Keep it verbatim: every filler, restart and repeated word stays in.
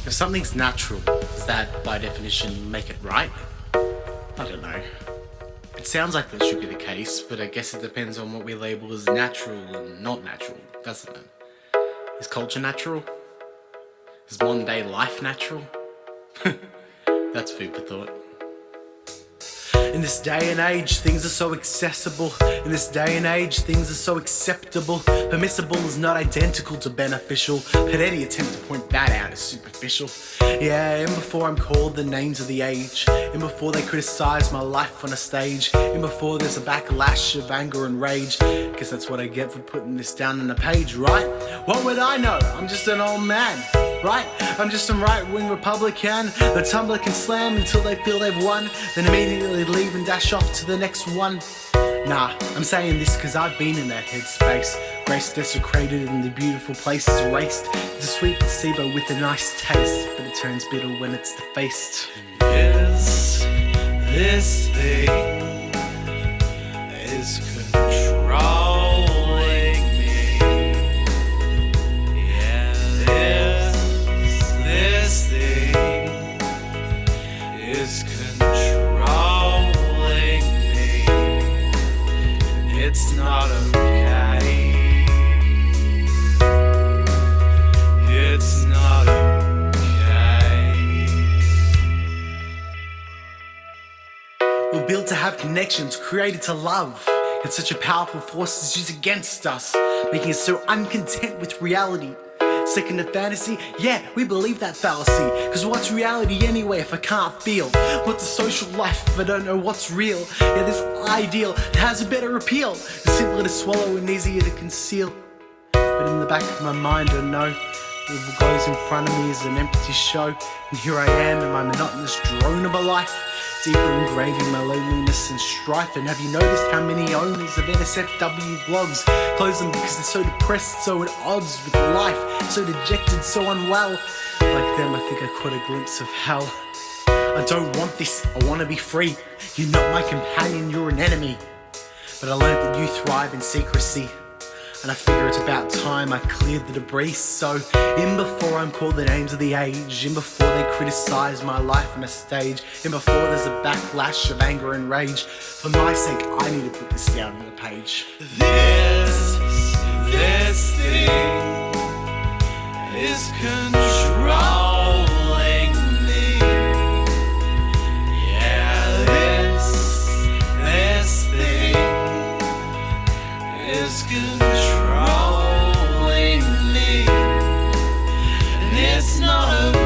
If something's natural, does that by definition make it right? I don't know. It sounds like that should be the case, but I guess it depends on what we label as natural and not natural, doesn't it? Is culture natural? Is modern day life natural? That's food for thought. In this day and age, things are so accessible. In this day and age, things are so acceptable. Permissible is not identical to beneficial, but any attempt to point that out is superficial. Yeah, and before I'm called the names of the age, and before they criticize my life on a stage, and before there's a backlash of anger and rage, guess that's what I get for putting this down on a page, right? What would I know? I'm just an old man, right? I'm just some right-wing Republican. The Tumblr can slam until they feel they've won, then immediately leave and dash off to the next one. Nah, I'm saying this cause I've been in that headspace. Grace desecrated and the beautiful place is erased. It's a sweet placebo with a nice taste, but it turns bitter when it's defaced. Is this thing is controlling me? Yeah, this, this thing is controlling me. It's not okay. It's not okay. We're built to have connections, created to love. Yet such a powerful force is used against us, making us so uncontent with reality. Second to fantasy? Yeah, we believe that fallacy. Cause what's reality anyway if I can't feel? What's a social life if I don't know what's real? Yeah, this ideal, it has a better appeal. It's simpler to swallow and easier to conceal. But in the back of my mind I know what goes in front of me is an empty show. And here I am in my monotonous drone of a life, deeper engraving my loneliness and strife. And have you noticed how many owners of N S F W blogs close them because they're so depressed, so at odds with life, so dejected, so unwell? Like them, I think I caught a glimpse of hell. I don't want this, I want to be free. You're not my companion, you're an enemy. But I learned that you thrive in secrecy, and I figure it's about time I cleared the debris. So in before I'm called the names of the age, in before they criticize my life on a stage, in before there's a backlash of anger and rage, for my sake I need to put this down on the page. This, this thing is controlling me. Yeah, this, this thing is controlling me. And it's not a